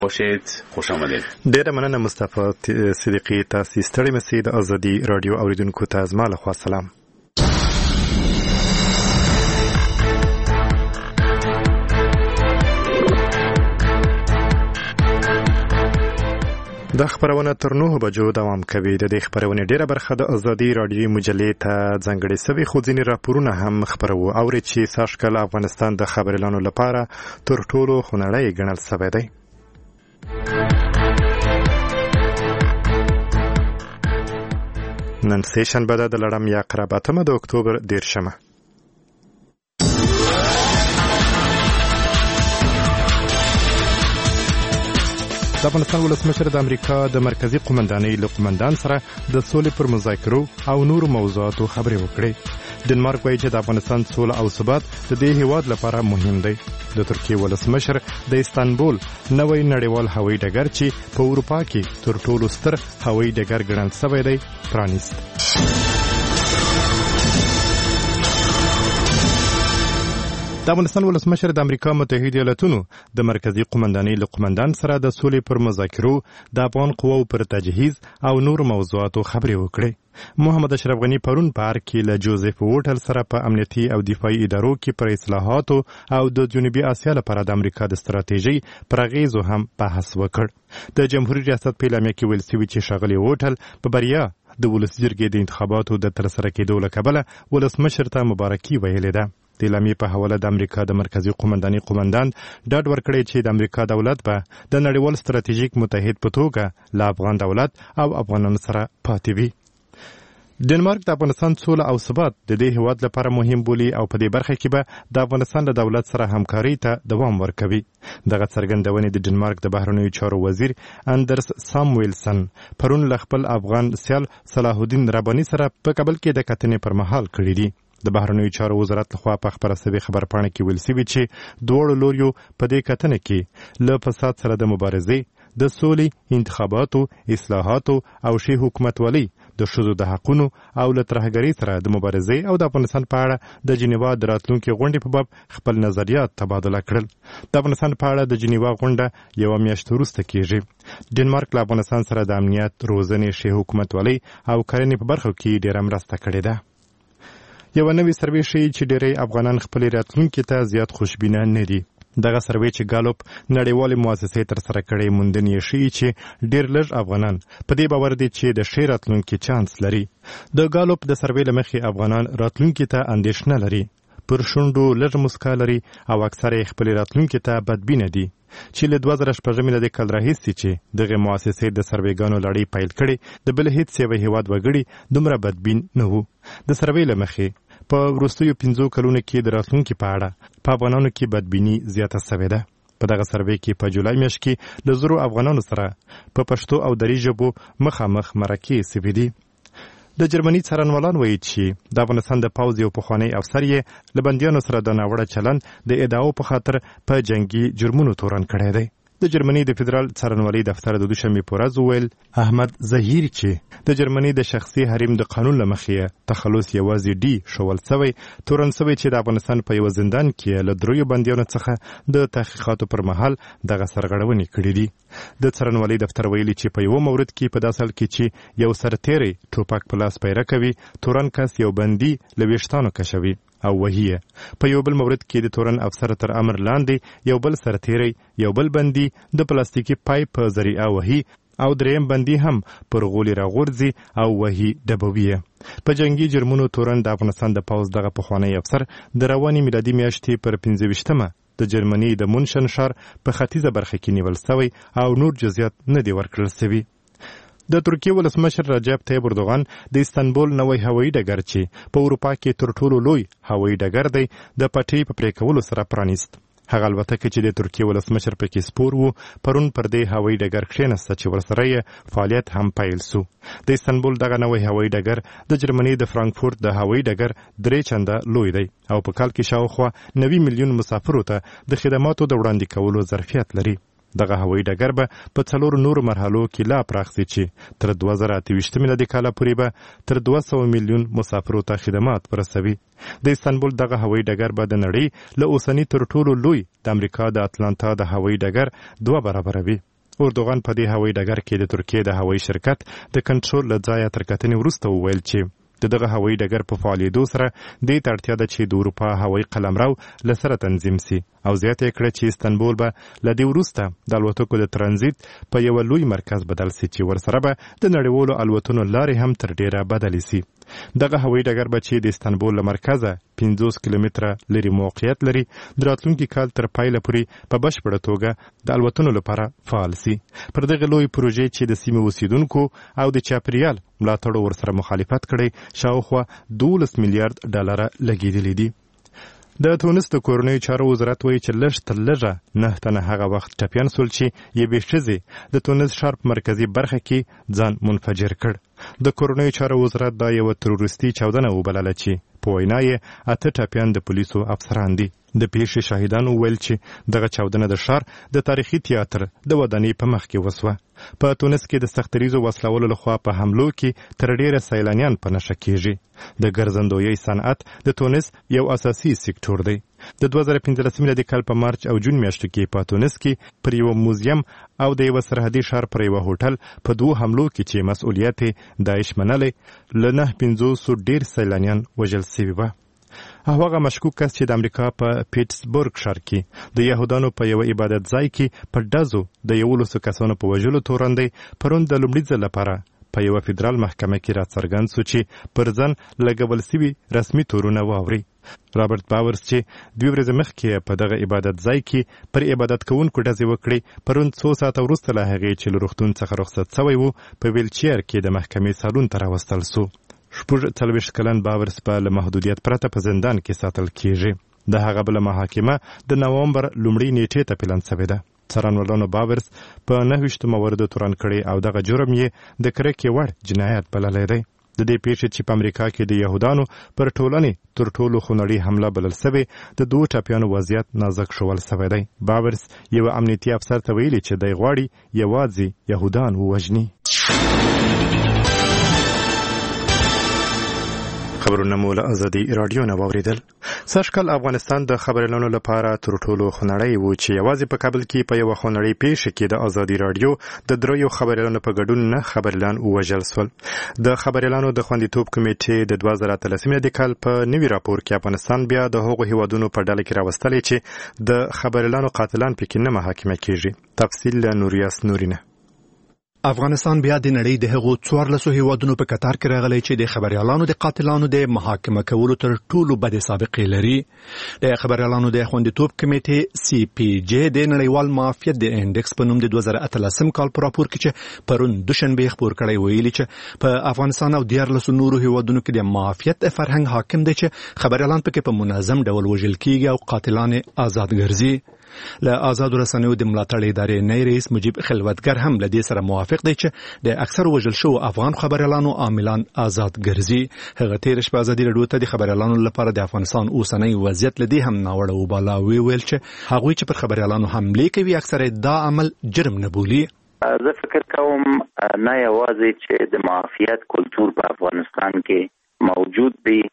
باشید. خوش آمدید. ډیره مننه مصطفی صدیقی. تاسو ستړي مسئ د ازادي رادیو اوریدونکو ته زما له خوا سلام. د خبرونه تر 9 بجو دوام کوي. د دې خبرونه ډیره برخه د ازادي رادیو مجلې ته ځانګړې سوي، خو ځینې راپورونه هم خبرو او چې ساشکل افغانستان د خبرلانو لپاره تر ټولو خنړی ګڼل شوی دی. نن سه شنبه ده، د لړم یا قراباتمه د اکتوبر 10. د افغانستان ولسمشر د امریکا د مرکزی قومندانۍ له قومندان سره د سولې پر مذاکرو او نورو موضوعاتو خبرې وکړې. ډنمارک وایي چې د افغانستان سوله او ثبات د دې هیواد لپاره مهم دی. د ترکیې ولسمشر د استانبول نوی نړیوال هوایي ډګر چې په اروپا کې تر ټولو ستر هوایي ډګر ګڼل شوی دی پرانیست. د افغانستان ولسمشر د امریکا متحده ایالاتونو د مرکزی قومندانۍ له قومندان سره د سولې پر مذاکرو، د افغان قواو پر تجهیز او نور موضوعاتو خبرې وکړې. محمد اشرف غنی پرون په ارګ کې له جوزف ووټل سره په امنیتي او دفاعي ادارو کې پر اصلاحاتو او د جنوبي اسیا لپاره د امریکا د ستراتیژۍ پر اغیزو هم بحث وکړ. د جمهوریت ریاست په اعلامیه کې ویل شوي چې ښاغلي ووټل په بریا د ولس جرګې د انتخاباتو د ترسره کېدو له کبله ولسمشر ته مبارکي ویلې ده. د اعلامیې په حواله د امریکا د مرکزی قومندانۍ قومندان ډاډ ورکړی چې د امریکا دولت به د نړیوال ستراتیژیک متحد په توګه له افغان دولت او افغانانو سره پاتې وي. ډنمارک د افغانستان سوله او ثبات د دې هیواد لپاره مهم بولي او په دې برخه کې به د افغانستان له دولت سره همکاري ته دوام ورکوي. دغه څرګندونې د ډنمارک د بهرنیو چارو وزیر اندرس سامویلسن پرون له خپل افغان سیال صلاح الدین رباني سره په کابل کې د کتنې پر مهال کړې دي. د بهرنیو چارو وزارت لخوا په خبره شوې خبرپاڼه کې ویل شوي چې دواړو لوریو په دې کتنه کې له فساد سره د مبارزې، د سولې، انتخاباتو، اصلاحاتو او ښې حکومتولۍ، د ښځو د حقونو او له ترهګرۍ سره د مبارزې او د افغانستان په اړه د جنیوا د راتلونکي غونډې په باب خپل نظریات تبادله کړل. د افغانستان په اړه د جنیوا غونډه یوه میاشت وروسته کېږي. ډنمارک له افغانستان سره د امنیت، روزنې، ښې حکومتولۍ او کرنې په برخو کې ډېره مرسته کړې ده. یو نوې سروې ښیي چې ډېری افغانان خپلې راتلونکي ته زیات خوشبینه نه دي. دغه سروې چې ګالوپ نړیوالې مؤسسې ترسره کړې موندنې ښیي چې ډېر لږ افغانان په دې باور دي چې د ښې راتلونکي چانس لري. د ګالوپ د سروې له مخې افغانان راتلونکي ته اندېښنه لري، پر شونډو لږ مسکا لري او اکثره یې خپلې راتلونکي ته بدبینه دي. چې له 2016 میلادي کال راهیسې چې دغه مؤسسې د سروېګانو لړۍ پیل کړې، د بل هیڅ یو هیواد وګړي دومره بدبین نه وو. د سروې له مخې په وروستیو 5 کلونو کې د راتلونکي په اړه په افغانانو کې بدبیني زیاته شوې ده. په دغه سروې کې په جولای میاشت کې له 100 افغانانو سره په پښتو او دري ژبو مخامخ مرکې شوې دي. د جرمني څارنوالان وایي چې د افغانستان د پوځ یو پخوانی افسر یې له بندیانو سره د ناوړه چلند د ادعاو په خاطر په جنگي جرمونو تورن کړی دی. د جرمني د فدرال څارنوالۍ دفتر د دوشنبې په ورځ وویل احمد ظهیر چې د جرمني د شخصي حریم د قانون له مخې تخلص یوازې ډي شول شوی، تورن شوی چې د افغانستان په یو زندان کې له 3 بندیانو څخه د تحقیقاتو پر مهال دغه سرغړونې کړې دي. د څارنوالۍ دفتر ویلي چې په یو مورد کې په داسې حال کې چې یو سرتیری ټوپک په لاس پیره کوي، تورن کس یو بندي له ویښتانو کشوي او وهي. په یو بل مورد کې د تورن افسر تر امر لاندې یو بل سرتیری یو بل بندي د پلاستیکي پایپ په ذریعه وهي او دریم بندي هم پر غولي راغورځي او وهي ډبوي. په جنگي جرمونو تورن د افغانستان د پوځ دغه پخوانی افسر د رواني میلادي میاشتې پر 25مه د جرمني د مونشن ښار په ختیځه برخه کې نیول شوی او نور جزئیات نه دی ورکړل شوي. د ترکیې ولسمشر رجب طیب اردوغان د استانبول نوی هوایي ډګر چې په اروپا کې تر ټولو لوی هوایي ډګر دی د پټۍ په پرې کولو سره پرانیست. هغه البتکه چې د ترکیې ولسمشر پکې سپور وو پرون پر دې هوایي ډګر کښېنسته چې ورسره یې فعالیت هم پیل سو. د استانبول دغه نوی هوایي ډګر د جرمني د فرانکفورت د هوایي ډګر 3 چنده لوی دی او په کال کې شاوخوا 90 میلیون مسافرو ته د خدماتو د وړاندې کولو ظرفیت لري. دغه هوایي ډګر به په 4 نورو مرحلو کې لا پراخ شي چې تر 2028 میلادي کال پورې به تر 200 میلیون مسافرو ته خدمات ورسوي. د استانبول دغه هوایي ډګر به د نړۍ له اوسني تر ټولو لوی د امریکا د اتلانتا د هوایي ډګر 2 برابره وي. اردوغان په دې هوایي ډګر کې د ترکیې د هوایي شرکت د کنټرول له ځایه تر کتنې وروسته وویل چې دغه هوایي ډګر په فعالیدو سره دې ته اړتیا ده چې د اروپا هوایي قلمرو له سره تنظیم سي او زیاته یې کړه چې استانبول به له دې وروسته د الوتکو د ترانزیت په یو لوی مرکز بدل سي چې ورسره به د نړیوالو الوتنو لارې هم تر ډیره بدلې سي. دغه هوایي ډګر به چې د استانبول له مرکزه 50 کیلومتره لري موقعیت لري د راتلونکي کال تر پایله پورې په بشپړه توګه د الوتنو لپاره فعال سي. پر دغه لوی پروژې چې د سیمې اوسیدونکو او د چاپیریال ملاتړو ورسره مخالفت کړی شاوخوا 12 میلیارډ ډالر لګیدلي دي. د تونس د کورنیو چارو وزارت وایي چې لږ تر لږه 9 تنه هغه وخت ټپیان سول چې یوې ښځې د تونس ښار په مرکزي برخه کې ځان منفجر کړ. د کورنیو چارو وزارت دا یوه تروریستي چاودنه وبلله چې په وینا یې 8 ټپیان د پولیسو افسران دي. د پیښې شاهدانو ویل چې دغه چاودنه د ښار د تاریخي تیاتر د ودانۍ په مخ کې وسوه. په تونس کې د سختریزو وسلولو لخوا په حملو کې تر ډیره سیلانیان په نښه کیږي. د ګرځندویي صنعت د تونس یو اساسي سکتور دی. د 2015 میلادي کال په مارچ او جون میاشتو کې په تونس کې پر یو موزیم او د یو سرحدي ښار پر یو هوټل په 2 حملو کې چې مسؤلیت داعش منلی له 950 ډیر سیلانیان وژل شوي وو. هغه مشکوک کس چې د امریکا په پیټسبورګ ښار کې د یهودانو په یو عبادت ځای کې په ډزو د 11 کسانو په وژلو تورن دی پرون د لومړي ځل لپاره په یو فدرال محکمه کې راڅرګند سو چې پر ځان لګول سوي رسمي تورونه واوري. رابرټ باورز چې 2 ورځې مخکې په دغه عبادت ځای کې پر عبادت کوونکو ډزې وکړې پرون 2 ساعته وروسته له هغې چې له روغتون څخه رخصت سوی و په ویلچیر کې د محکمې سالون ته راوستل سو. 40 کلن باورز په له محدودیت پرته په زندان کې ساتل کیږي. د هغه بل محاکمه د نوامبر لومړۍ نیټې ته پلان شوې ده. څارنوالانو باورز په 9 موردو تورن کړي او دغه جرم یې د کرکې وړ جنایت بللی دی. د دې پیښې چې په امریکا کې د یهودانو پر ټولنې تر ټولو خونړۍ حمله بلل شوې د 2 ټپیانو وضعیت نازک شول شوی دی. باورز یو امنیتي افسر ته ویلي چې دی غواړي یوازې یهودان ووژني. خبرونه مو له ازادي رادیو نه واوریدل. سږکال افغانستان د خبريالانو لپاره تر ټولو خونړی و چې یوازې په کابل کې په یو خونړی پیښه کې د ازادي رادیو د دریو خبريالانو په ګډون نه خبريالان وژل شول. د خبريالانو د خوندیتوب کمیټې د 2013 میلادي کال په نوي راپور کې افغانستان بیا د هغو هیوادونو په ډله کې راوستلی چې د خبريالانو قاتلان پکې نه محاکمه کیږي. تفصیل له نوریاس نورینه. افغانستان بیا د نړۍ د هغو 14 هیوادونو په کتار کې راغلی چې د خبريالانو د قاتلانو د محاکمه کولو تر ټولو بد سابقې لري. د خبريالانو د خوندیتوب کمیټې سی پی جی د نړیوال معافیت د انډکس په نوم د 2013 کال په راپور کې چې پرون دوشنبه خبر کړی ویلي چې په افغانستان او 14 نورو هیوادونو کې د معافیت فرهنګ حاکم دی چې خبريالان پکې په منظم ډول وژل کیږي او قاتلان آزاد ګرځي. له آزاد رسنیو د ملاتړ ادارې نه رئیس مجيب خلوتګر هم له دې سره موافق دی چې د اکثر وژل شو افغان خبريالانو عاملان آزاد ګرځي. هغه تیر شپه ازادي رادیو ته د خبريالانو لپاره د افغانستان اوسنۍ وضعیت لدی هم ناوړه وباله ویل چې هغوی چې پر خبريالانو حمله کوي اکثر دا عمل جرم نه بولي. زه فکر کوم نه یوازې چې د معافیت کلتور په افغانستان کې موجود دی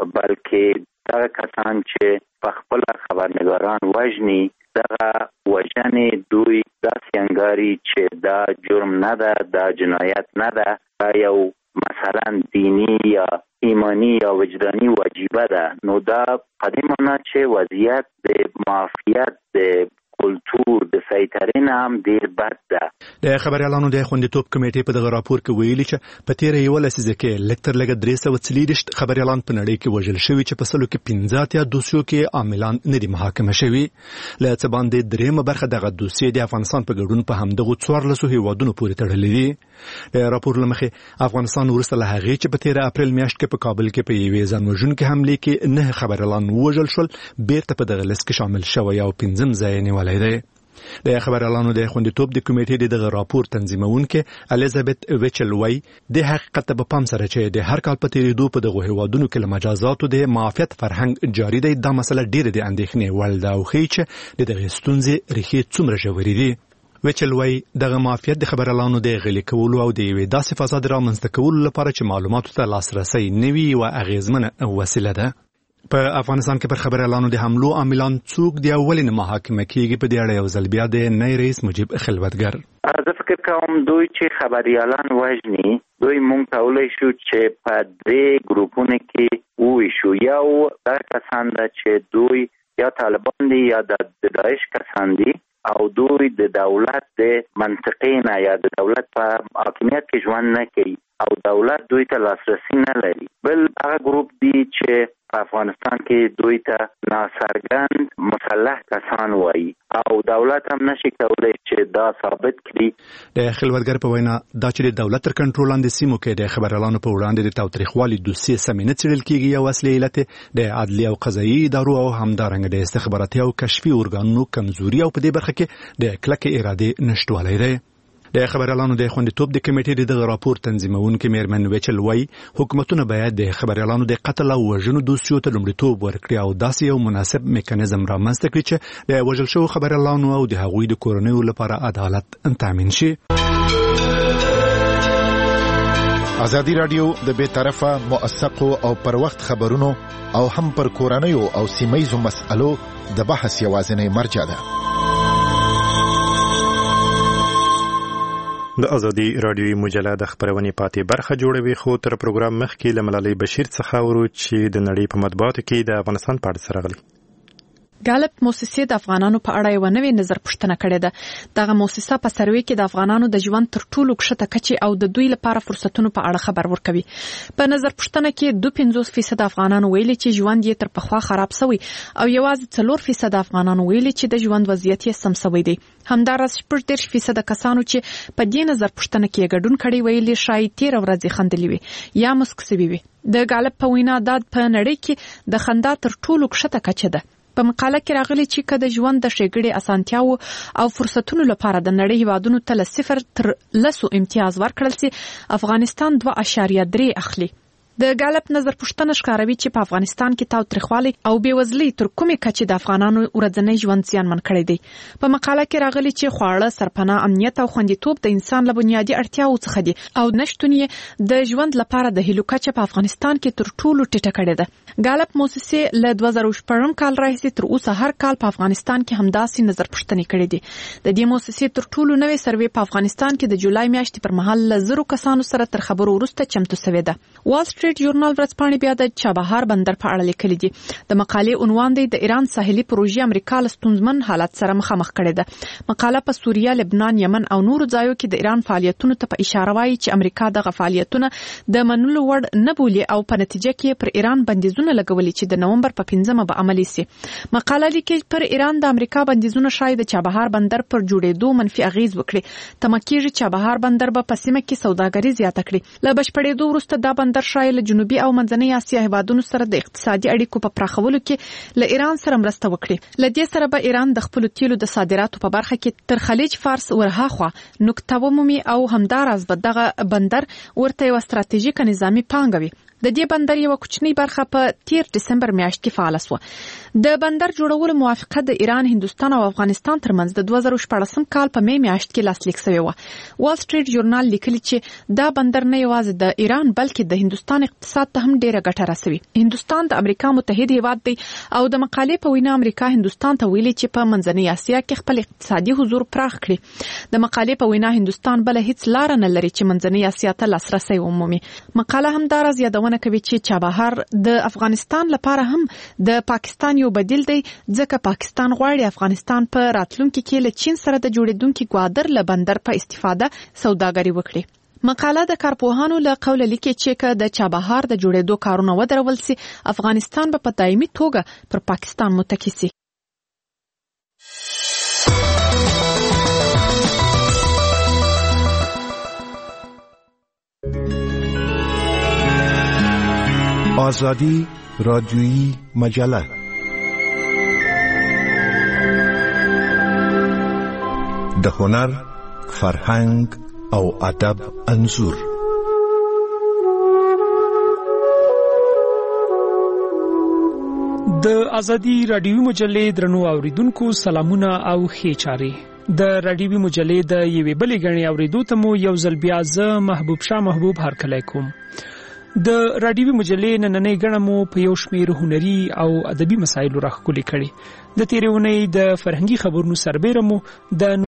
بلکې دا کسان چې په خپل خبرنګاران وژني دغه وژنې دوی داسې انګاري چې دا جرم نه ده، دا جنایت نه ده، دا یو مثلا دینی یا ایمانی یا وجدانی واجبه ده. نو دا په دې معنی چې وضعیت د معافیت د کلتور د سیطرې نه هم ډیر بد ده. د خبريالانو د خوندیتوب کمیټې په دغه راپور کې ویلي چې په تیر یو لسیزه کې لکتر لګ 340 خبريالان په نړۍ کې وژل شوي چې په سلو کې 15 یا دوسیو کې عاملان نه دي محاکمه شوي. له څه باندې درېمه برخه دغه دوسیې د افغانستان په ګډون په همدغه 14 هیوادونو پورې تړلې دي. د راپور لمخې افغانستان ورسته له هغې چې په 13 اپریل میاشت کې په کابل کې په یوې ځانوژونکې حملې کې 9 خبريالان وژل شول بیرته په دغه لیست کې شامل شوی او 15 ځای نیولای دی. د خبريالانو د خوندیتوب د کمیټې دغه راپور تنظیمونکې الیزابت ویچل وای د حقیقت په پام سره چې د هر کال په تیریدو په دغه هیوادونو کې مجازاتو د معافیت فرهنګ جاری دی دا مسله ډیره د اندېښنې وړ ده او ښیي چې دغه ستونزې ریښې څومره ژورې دي. ویچل وای دغه معافیت د خبريالانو د غلي کولو او د یوې داسې فساد رامنځته کولو لپاره چې معلوماتو ته لاسرسی نوي او اغیزمنه وسیله ده. په افغانستان کې پر خبريالانو د حملو عاملان څوک دی اولین محاکمه کیږي په دې اړه یو ځل بیا د نړۍ رئیس مجيب خلوتګر زه فکر کوم دوی چې خبريالان وژني دوی مونږ کولای شو چې په دې ګروپونو کې وویشو. یو دا کسان ده چې دوی یا طالبان دي یا د داعش کسان دي او دوی د دولت د منطقې نه یا د دولت په حاکمیت کې ژوند نه کوي او دولت دوی ته لاسرسی نه لري. بل هغه ګروپ دي چې په افغانستان کې دوی ته ناڅرګند مسلح کسان وایي او دولت هم نشي کولای چې دا ثابت کړي. د خلوتګر په وینا دا چې د دولت تر کنټرول لاندې سیمو کې د خبريالانو په وړاندې د تاوتریخوالي دوسیې سمې نه څېړل کېږي یو اصلي علت د عدلي او قضایي ادارو او همدارنګه د استخباراتي او کشفي ارګانونو کمزوري او په دې برخه کې د کلکې ارادې نشټوالی دی. د خبريالانو د خوندیتوب د کمیټې د راپور تنظیمونکو میرمن ویچل وای حکومتونه باید د خبريالانو د قتل او وژنو دوسیو ته لومړیتوب ورکړي او داسې یو مناسب میکانیزم رامنځته کړي چې د وژل شوو خبريالانو او د هغوی د کورنیو لپاره عدالت تامین شي. ازادي رادیو د بیطرفه موثقو او پر وخت خبرونو او هم پر کورنیو او سیمایزو مسألو د بحث یوازینی مرجع ده. د ازادي رادیوي مجله د خبرونې پاتې برخه جوړوي خو تر پروګرام مخکې له ملالۍ بشیر څخه ورو چې د نړۍ په مطبوعاتو کې د افغانستان په اړه سره غلي. ګالپ موسسې د افغانانو په اړه یو نوې نظر پوښتنه کړې ده. دغه موسسه په سروې کې د افغانانو د ژوند تر ټولو کښته کچې او د دوی لپاره فرصتونو په اړه خبر ورکوي. په نظر پوښتنه کې 52% افغانانو ویلي چې ژوند یې تر پخوا خراب شوی او یوازې 4% افغانانو ویلي چې د ژوند وضعیت یې سم شوی دی. همداراز 14% کسانو چې په دې نظر پوښتنه کې ګډون کړي ویلي شاید تیر ورځې خندلې وي یا مسک شوی وي. د ګالپ په وینا د په نړۍ کې د خندا تر ټولو کښته کچه ده. په مقاله کې راغلي چې کله ژوند د ښېګړې اسانتیاو او فرصتونو لپاره د نړۍ هیوادونو ته 0 تر 10 امتیاز ورکړل سي افغانستان 2.3 اخلي. د ګالپ نظر پوښتنه ښکاروي چې په افغانستان کې تاوتریخوالي او بېوزلي تر کومې کچې د افغانانو ورځنی ژوند زیانمن کړی دی. په مقاله کې راغلي چې خواړه، سرپناه، امنیت او خوندیتوب د انسان له بنیادي اړتیاوو څخه دي او نشتون یې د ژوند لپاره د هیلو کچه په افغانستان کې تر ټولو ټیټه کړې ده. ګالپ موسسې له 2014 کال راهیسې تر اوسه هر کال په افغانستان کې همداسې نظر پوښتنې کړې دي. د دې موسسې تر ټولو نوې سروې په افغانستان کې د جولای میاشتې پر مهال له 0 کسانو سره تر خبرو وروسته چمتو شوې ده. وال سټریټ ژورنال ورځپاڼې بیا د چابهار بندر په اړه لیکلي دي. د مقالې عنوان دی د ایران ساحلي پروژې امریکا له ستونزمن حالت سره مخامخ کړې ده. مقاله په سوریه، لبنان، یمن او نورو ځایو کې د ایران فعالیتونو ته په اشاره وایي چې امریکا دغه فعالیتونه د منلو وړ نه بولي او په نتیجه کې پر ایران بندیزونه لګولي چې د نومبر په 5مه به عملي سي. مقاله لیکي پر ایران د امریکا بندیزونه شاید د چابهار بندر پر جوړېدو منفي اغیز وکړي. تمکیږي چابهار بندر به په سیمه کې سوداګري زیاته کړي. له بشپړېدو وروسته دا بندر شاید له جنوبي او منځنۍ اسیا هیوادونو سره د اقتصادي اړیکو په پراخولو کې له ایران سره مرسته وکړي. له دې سره به ایران د خپل تیلو د صادراتو په برخه کې تر خلیج فارس ورهاخوا نقطه ومومي او همداراز به دغه بندر ورته یو ستراتیژیک نظامی پانګه وي. د دې بندر یو کوچنی برخه په 13 دسمبر میاشت کې فعال شو. د بندر جوړولو موافقه د ایران، هندستان او افغانستان ترمنځ د 2014 کال په می میاشت کې لاسلیک شوی و. وال سټریټ ژورنال لیکلی چې دا بندر نه یوازې د ایران بلکې د هندستان اقتصاد ته هم ډیره ګټه رسوي. هندستان د امریکا متحد هیواد دی او د مقالې په وینا امریکا هندستان ته ویلي چې په منځنۍ اسیا کې خپل اقتصادي حضور پراخ کړي. د مقالې په وینا هندستان بل هیڅ لار نه لري چې منځنۍ اسیا ته لاسرسي ومومي. مقاله هم دا راز یادونه کوي چې چابهار د افغانستان لپاره هم د پاکستان یو بدیل دی ځکه پاکستان غواړي افغانستان په راتلونکي کې له چین سره د جوړېدونکي ګوادر له بندر په استفاده سوداګري وکړي. مقاله د کارپوهانو له قوله لیکي چې که د چابهار د جوړېدو کارونه ودرول سي افغانستان به په دایمي توګه پر پاکستان متکی سي. آزادی رادیویی مجله د هنر، فرهنګ او ادب انځور. د ازادي رادیوي مجلې درنو اوریدونکو سلامونه او ښې چارې. د رادیوي مجلې د یوې بلې غړي اوریدو ته مو یو ځل بیا زه محبوب شاه محبوب هرکلی کوم. د رادیوي مجلې نننۍ غړه مو په یو شمېر هنري او ادبي مسایلو راښکلې کړي. د تېرې اونۍ د فرهنګي خبرونو سربیره مو د